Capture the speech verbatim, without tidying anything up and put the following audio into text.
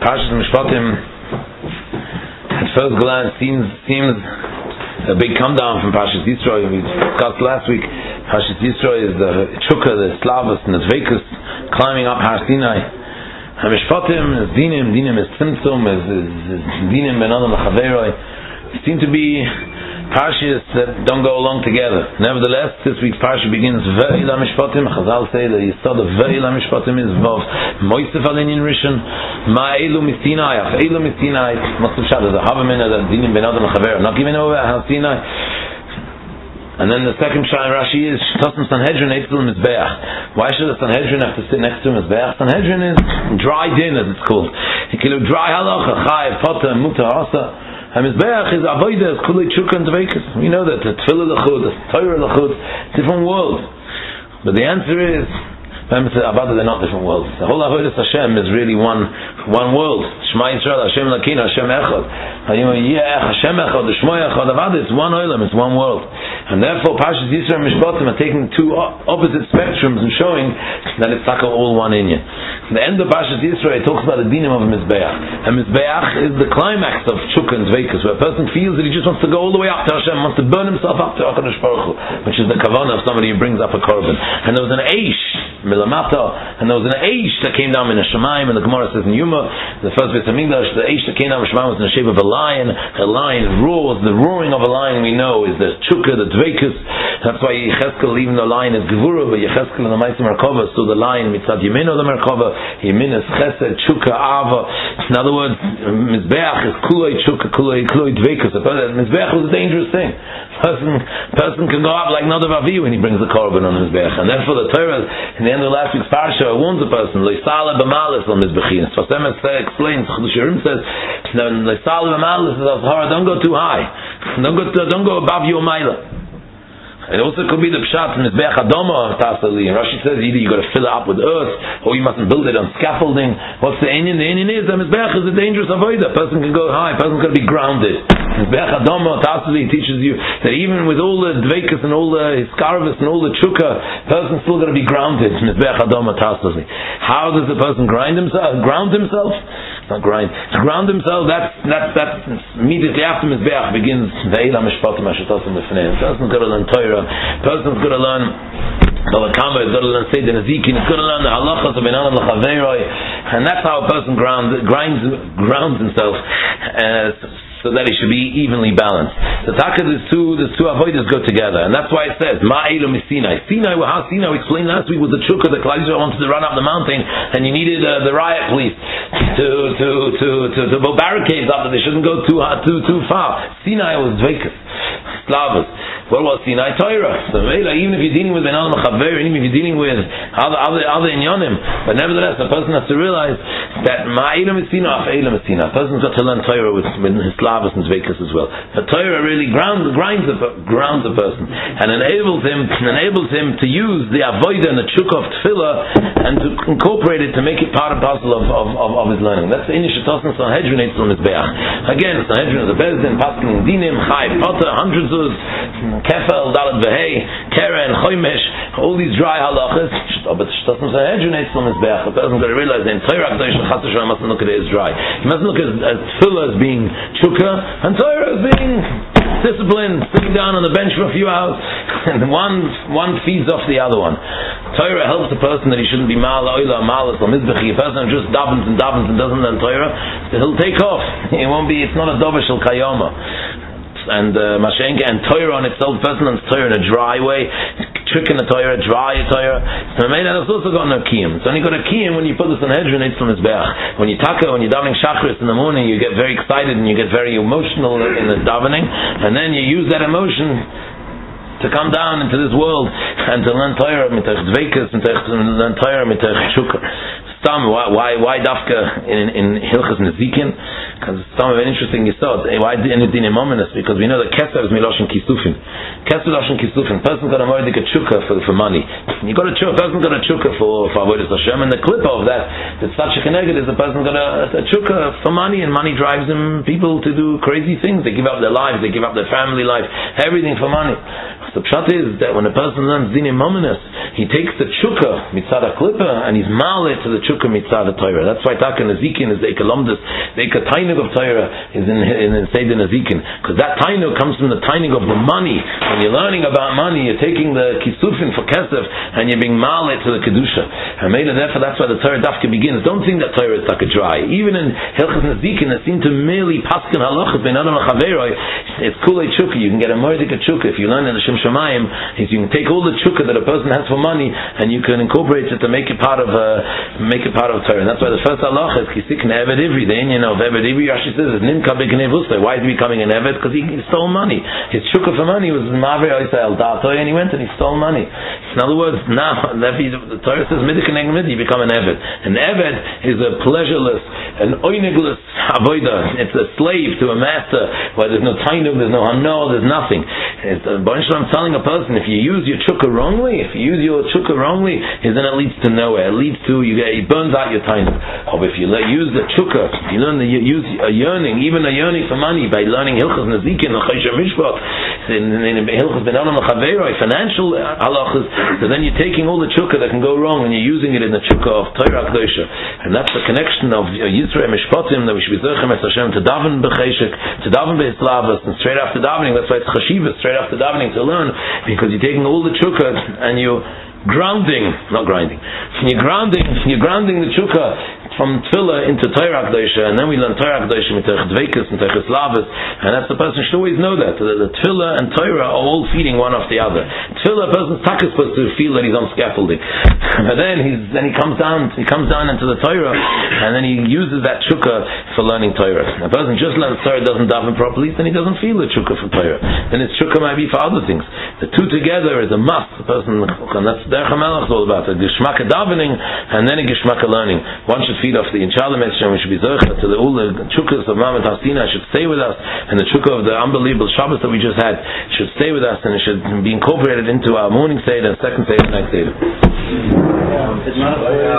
Parshas Mishpatim at first glance seems seems a big come down from Parshas Yisro. We discussed last week. Parshas Yisro is the Chukah, the Slavos, and the Dveikus climbing up Har Sinai. And Mishpatim is Dinim. Dinim is Tzimtzum. Is, is, is Dinim ben Adam l'Chaveroi. Seem to be Parshas that don't go along together. Nevertheless, this week's Parsha begins Ve'ila Mishpatim. Chazal say that the Yisod of Ve'ila Mishpatim is Vav Moisef Alin Rishon Ma'elu Misinai Af Elu Misinai Masav Shad. There's a Havamina that Dinim ben Adam l'Chaver not giving over Har Sinai. And then the second Shai Rashi is Shtosim Sanhedrin Eitzel Mizbeach. Why should the Sanhedrin have to sit next to Mizbeach? Sanhedrin is dry din, as it's called. Dry halacha, Chayiv, Potter, Mutar, Asa. And Mizbeach is Avodah, Kulei Chukah and Dveikus. We know that the Tefillah L'chud, the Torah L'chud, different worlds. But the answer is, Abada, they're not different worlds. The whole Avodah Hashem is really one one world. Shema Yisrael, Hashem Lakina, Hashem Echad. Hashem Echad, the Shema Echad, Avada, it's one Olam, it's one world. And therefore, Parshas Yisro and Mishpatim are taking two opposite spectrums and showing that it's like all one in you. The end of Parshas Yisro, it talks about the dinim of a Mizbeach. And Mizbeach is the climax of Chukah and Dveikus, where a person feels that he just wants to go all the way up to Hashem, wants to burn himself up to HaKadosh Baruch Hu, which is the kavanah of somebody who brings up a korban. And there was an Eish, Milamata, and there was an Eish that came down in a Shemaim, and the Gemara says in Yuma, the first Beis Hamikdash, the Eish that came down in Shemaim was in the shape of a lion. A lion roars. The roaring of a lion we know is the Chukah, the Dveikus. That's why Yecheskel, even the lion is Gevura, but Yecheskel in the Ma'aseh Merkava, so the lion mitzad Yemin of the Merkava, Yemin is Chesed, Chukah, Ava. In other words, Mizbeach is Kulei Chukah, Kulei Kulei Dveikus. Mizbeach was a dangerous thing. Person person can go up like Nadav Avi when he brings the korban on Mizbeach, and therefore the Torah in the end of last week's parsha warns a person Leisala b'malis on Mizbechin. Sfasem explains, Chudushirim says, Leisala b'malis is Azhara, don't go too high, don't go don't go above your maila. It also could be the pshat in Mizbeach Adama Tasali. And Rashi says either you got to fill it up with earth or you mustn't build it on scaffolding. What's the Inyan? The Inyan is that Mizbeach is a dangerous avodah. A person can go high, a person can be grounded. Mizbeach Adama Tasali teaches you that even with all the dveikus and all the hiskarvis and all the chukah, a person's still got to be grounded. Mizbeach Adama Tasali. How does the person grind himself? Ground himself? Not grind. To ground himself, that's that's that's immediately after Mizbeach begins Ve'ila Mishpatim Ashatosim Lefneim. A person's got to learn Torah. Person's got to learn Bava Kama, he's got to learn Seder Nezikin, he's got to learn the halachas of Ben Adam l'Chaveroi, and that's how a person grounds grinds grounds himself uh, so that he should be evenly balanced. The taka, these two, these two avodas go together, and that's why it says Ma'elu Misinai. Sinai, how Sinai we explained last week was the chukah. The Klal Yisrael wanted to run up the mountain, and you needed uh, the riot police to to to to to build barricades up that they shouldn't go too hard, too too far. Sinai was dveikus, slavos. What was Sinai? Torah. So even if you're dealing with Ben Adam l'Chaver, even if you're dealing with other other other inyanim, but nevertheless, a person has to realize that Ma'elu Misinai, Af'elu Misinai. A person's got to learn Torah with, with his slavos and dveikus as well. But Torah really grounds grinds a, grounds a person and enables him enables him to use the avodah and the chukah of tefillah and to incorporate it to make it part and parcel of of, of, of his learning. That's the Inish Tosin Sanhedrin Eitzel Mizbeach. Again, Sanhedrin is a bezdin, paskin dinim, chai, potter, hundreds of Kefel, Dalet Vehei, Keren, Choymesh, all these dry halachas. But Shtosim Sanhedrin Eitzel Mizbeach. The person's got to realize that in Torah K'dash L'Chas Hashem mustn't look at it as dry. He mustn't look at tefillah as being chukah and Torah as being disciplined, sitting down on the bench for a few hours, and one one feeds off the other one. Torah helps the person that he shouldn't be ma'ala oila, ma'alas or mizbechi. A person who just davens and davens and doesn't learn Torah, he'll take off. It won't be. It's not a dover shel kayoma. And uh, Mashenka and Torah on itself, the person learns Torah in a dry way, tricking the Torah, dry Torah. So Mamela has also got no kiyum. It's only got a kiyum when you put the Sanhedrin Eitzel Mizbeach. When you taka, when you're davening Shachris in the morning, you get very excited and you get very emotional in the davening, and then you use that emotion to come down into this world and to learn Torah, mitach dveikus, and to learn Torah, mitach chukah. Why why why dafka in in Hilchas Nezikin? because it's some of an interesting yisod. Why did anything in mominous? Because we know that Keser is miloshin kisufin. Keser miloshin kisufin. Person got a moedik a chukka for for money. You got a chukka. Person got a chukka for for avodas Hashem, and the clip of that that's such a connected is the person got a, a chukka for money, and money drives them people to do crazy things. They give up their lives, they give up their family life, everything for money. So pshat is that when a person learns din in mominous, he takes the chukka mitzad a klippa and he's malet to the chukka mitzad a Torah. That's why Taka Nazikin is the ekolomdus, the ekatainug of Torah is in in, in Seder Nazikin, because that tainug comes from the tainug of the money. When you're learning about money, you're taking the kisufin for kesef and you're being malet to the kedusha. And maybe therefore that's why the Torah dafka begins. Don't think that Torah is taka dry. Even in Hilchos Nazikin, it seems to merely paskin halachas ben adam chaveroi. It's kulei chukka. You can get a moedik a chukka if you learn in the Shem Shamayim. Is you can take all the chukka that a person has for money and you can incorporate it to make it part of uh, make it part of Torah. And that's why the first halacha is kisik ne'eved ivri. The Indian of eved ivri, Rashi says, is nimka b'gnevusay. Why is he becoming an eved? Because he, he stole money. His chukka for money was maver oisay dato, and he went and he stole money. In other words, now the Torah says midik and mid, you become an eved. An eved is a pleasureless, an oinegless avoida. It's a slave to a master where there's no tainug, there's no hano, there's nothing. It's a bunch of I'm telling a person, if you use your chukka wrongly, if you use your chukka wrongly, then it leads to nowhere. It leads to, you get, it burns out your tainug. Or if you let, use the chukka, if you learn to use a yearning, even a yearning for money, by learning Hilchos Nazikin, L'chaysha Mishpat, in Hilchos Ben Adam L'chaveroi, financial halachas, so then you're taking all the chukka that can go wrong and you're using it in the chukka of Torah Kedosha. And that's the connection of Yisrael Mishpatim, that we should be zochem es Hashem, to daven b'cheshek, to daven b'hislavas, and straight after davening, that's why it's chashivas, straight after davening to learn, because you're taking all the chukka and you're grounding, not grinding, you're grounding, you're grounding the chukka from tefillah into Torah Kedosha, and then we learn Torah Kedosha mitech dveikus and mitech lavas, and that's the person should always know that, that the tefillah and Torah are all feeding one off the other. Tefillah, a person's tak is supposed to feel that he's on scaffolding, but then he's then he comes down, he comes down into the Torah, and then he uses that chukka for learning Torah. A person just learns Torah, doesn't daven properly, then he doesn't feel the chukka for Torah. Then his chukka might be for other things. The two together is a must. The person, and that's Derech HaMelech is all about, a geshmak davening and then a geshmak learning. One should feed off the Inshallah Mitzvah, we should be zocher to the all the chukkas of Mamet Hasina should stay with us, and the chukka of the unbelievable Shabbos that we just had should stay with us, and it should be incorporated into our morning Seder and second Seder, next Seder.